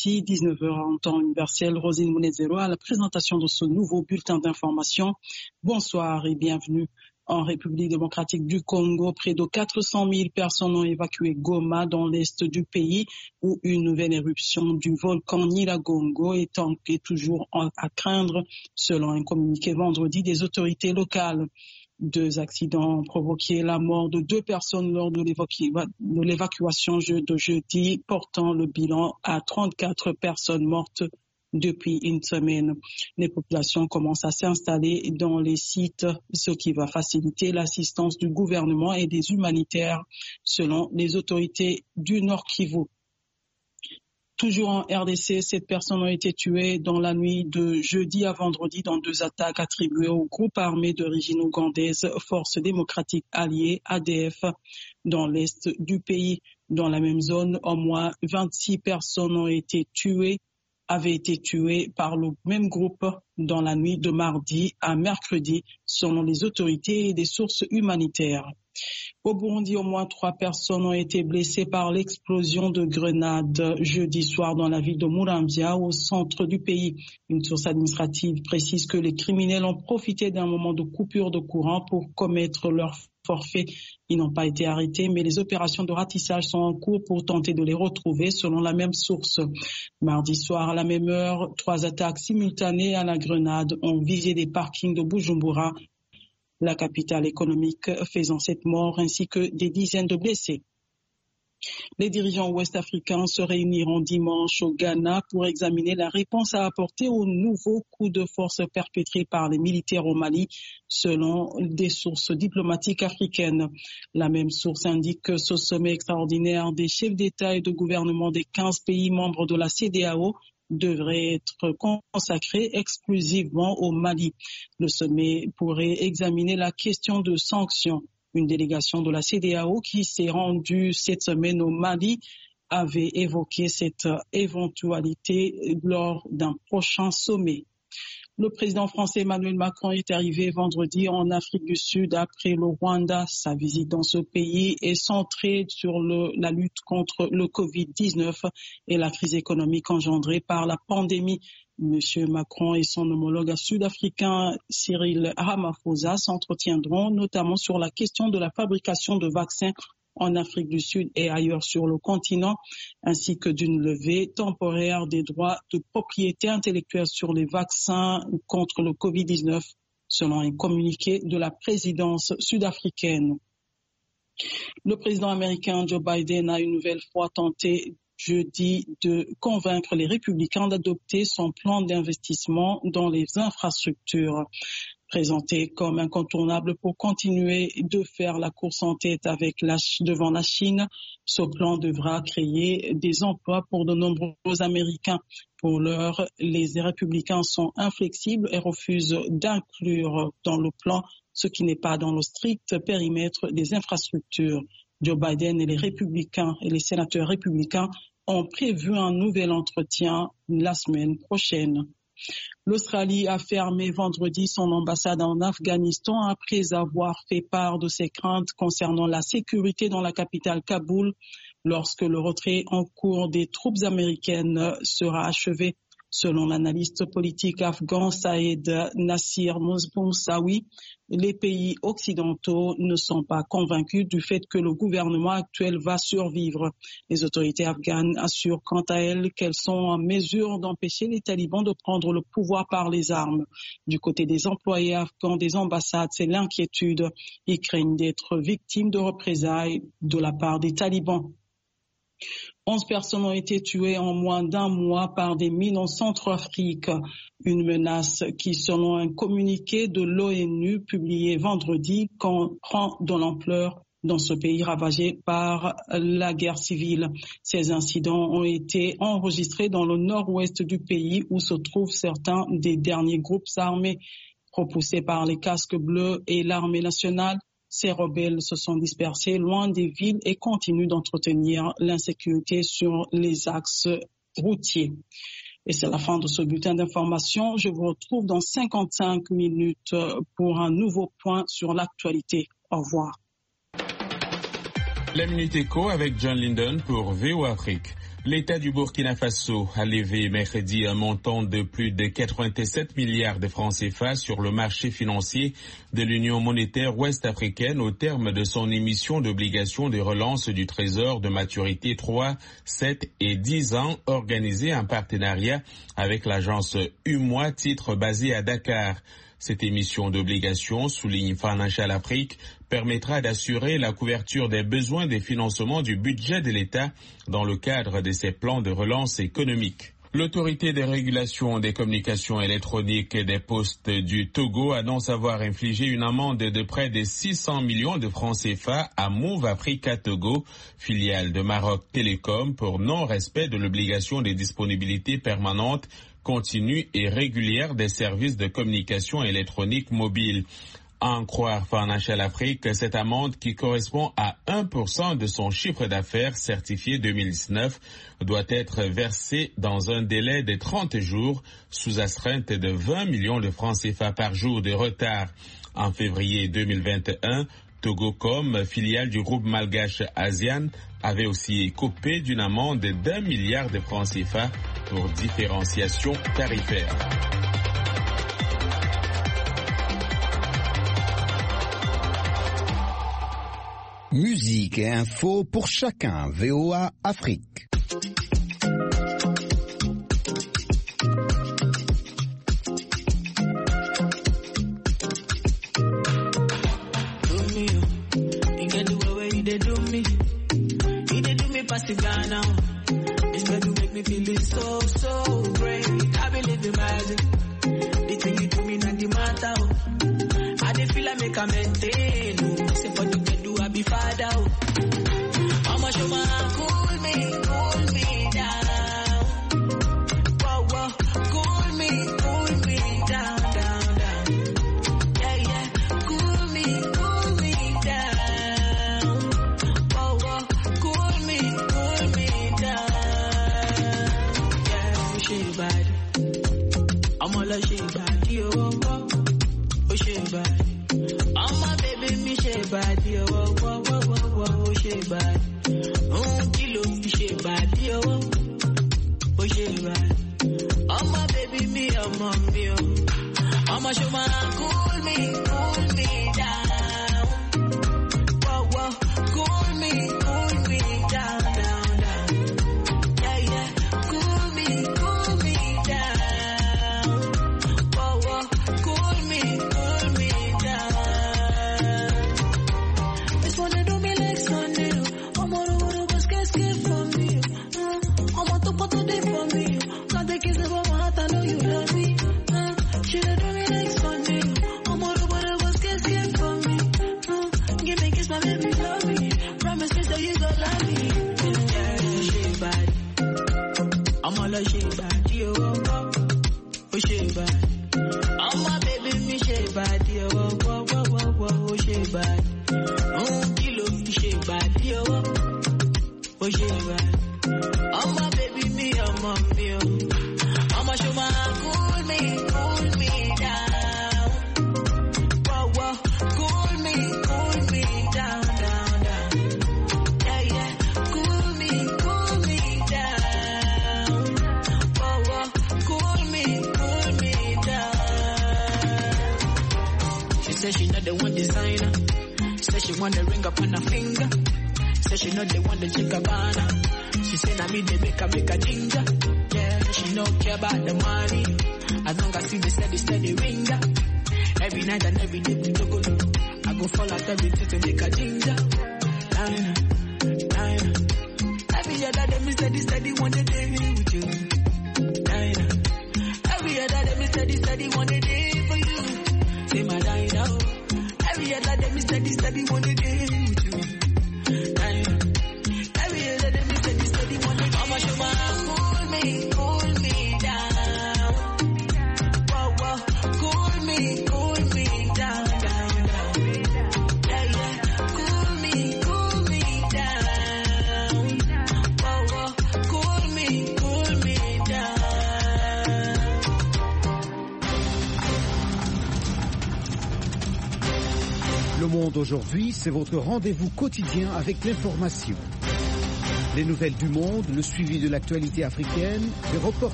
vendredi 19h en temps universel. Rosine Monezero à la présentation de ce nouveau bulletin d'information. Bonsoir et bienvenue. En République démocratique du Congo, près de 400 000 personnes ont évacué Goma dans l'est du pays où une nouvelle éruption du volcan Nyiragongo est toujours à craindre, selon un communiqué vendredi des autorités locales. 2 accidents ont provoqué la mort de 2 personnes lors de l'évacuation de jeudi, portant le bilan à 34 personnes mortes depuis une semaine. Les populations commencent à s'installer dans les sites, ce qui va faciliter l'assistance du gouvernement et des humanitaires, selon les autorités du Nord Kivu. Toujours en RDC, 7 personnes ont été tuées dans la nuit de jeudi à vendredi dans 2 attaques attribuées au groupe armé d'origine ougandaise Force démocratique alliée ADF dans l'est du pays. Dans la même zone, au moins 26 personnes avaient été tuées par le même groupe dans la nuit de mardi à mercredi, selon les autorités et des sources humanitaires. Au Burundi, au moins 3 personnes ont été blessées par l'explosion de grenades jeudi soir dans la ville de Muramvya, au centre du pays. Une source administrative précise que les criminels ont profité d'un moment de coupure de courant pour commettre leur forfait. Ils n'ont pas été arrêtés, mais les opérations de ratissage sont en cours pour tenter de les retrouver, selon la même source. Mardi soir, à la même heure, 3 attaques simultanées à la grenade ont visé des parkings de Bujumbura, la capitale économique, faisant 7 morts ainsi que des dizaines de blessés. Les dirigeants ouest-africains se réuniront dimanche au Ghana pour examiner la réponse à apporter au nouveau coup de force perpétré par les militaires au Mali, selon des sources diplomatiques africaines. La même source indique que ce sommet extraordinaire des chefs d'État et de gouvernement des 15 pays membres de la CEDEAO devrait être consacré exclusivement au Mali. Le sommet pourrait examiner la question de sanctions. Une délégation de la CEDEAO qui s'est rendue cette semaine au Mali avait évoqué cette éventualité lors d'un prochain sommet. Le président français Emmanuel Macron est arrivé vendredi en Afrique du Sud après le Rwanda. Sa visite dans ce pays est centrée sur la lutte contre le Covid-19 et la crise économique engendrée par la pandémie. Monsieur Macron et son homologue sud-africain Cyril Ramaphosa s'entretiendront notamment sur la question de la fabrication de vaccins en Afrique du Sud et ailleurs sur le continent, ainsi que d'une levée temporaire des droits de propriété intellectuelle sur les vaccins contre le Covid-19, selon un communiqué de la présidence sud-africaine. Le président américain Joe Biden a une nouvelle fois tenté jeudi de convaincre les républicains d'adopter son plan d'investissement dans les infrastructures. Présenté comme incontournable pour continuer de faire la course en tête devant la Chine, ce plan devra créer des emplois pour de nombreux Américains. Pour l'heure, les républicains sont inflexibles et refusent d'inclure dans le plan ce qui n'est pas dans le strict périmètre des infrastructures. Joe Biden et les républicains et les sénateurs républicains ont prévu un nouvel entretien la semaine prochaine. L'Australie a fermé vendredi son ambassade en Afghanistan après avoir fait part de ses craintes concernant la sécurité dans la capitale Kaboul lorsque le retrait en cours des troupes américaines sera achevé. Selon l'analyste politique afghan Saïd Nassir Moussaoui, les pays occidentaux ne sont pas convaincus du fait que le gouvernement actuel va survivre. Les autorités afghanes assurent quant à elles qu'elles sont en mesure d'empêcher les talibans de prendre le pouvoir par les armes. Du côté des employés afghans des ambassades, c'est l'inquiétude. Ils craignent d'être victimes de représailles de la part des talibans. 11 personnes ont été tuées en moins d'un mois par des mines en Centrafrique. Une menace qui, selon un communiqué de l'ONU publié vendredi, prend de l'ampleur dans ce pays ravagé par la guerre civile. Ces incidents ont été enregistrés dans le nord-ouest du pays où se trouvent certains des derniers groupes armés propulsés par les casques bleus et l'armée nationale. Ces rebelles se sont dispersés loin des villes et continuent d'entretenir l'insécurité sur les axes routiers. Et c'est la fin de ce bulletin d'information. Je vous retrouve dans 55 minutes pour un nouveau point sur l'actualité. Au revoir. La Minute Éco avec John Linden pour VOA Afrique. L'État du Burkina Faso a levé mercredi un montant de plus de 87 milliards de francs CFA sur le marché financier de l'Union monétaire ouest-africaine au terme de son émission d'obligations de relance du Trésor de maturité 3, 7 et 10 ans organisée en partenariat avec l'agence UMOA, titre basé à Dakar. Cette émission d'obligations, souligne Financial Afrique, permettra d'assurer la couverture des besoins des financements du budget de l'État dans le cadre de ses plans de relance économique. L'autorité de régulation des communications électroniques et des postes du Togo annonce avoir infligé une amende de près de 600 millions de francs CFA à Move Africa Togo, filiale de Maroc Télécom, pour non-respect de l'obligation de disponibilité permanente, continue et régulière des services de communication électronique mobile. À en croire Financial Afrique, cette amende, qui correspond à 1% de son chiffre d'affaires certifié 2019, doit être versée dans un délai de 30 jours sous astreinte de 20 millions de francs CFA par jour de retard. En février 2021, Togocom, filiale du groupe malgache ASEAN, avait aussi écopé d'une amende d'1 milliard de francs CFA pour différenciation tarifaire. Musique et info pour chacun. VOA Afrique. Le Monde aujourd'hui, c'est votre rendez-vous quotidien avec l'information. Les nouvelles du monde, le suivi de l'actualité africaine, des reportages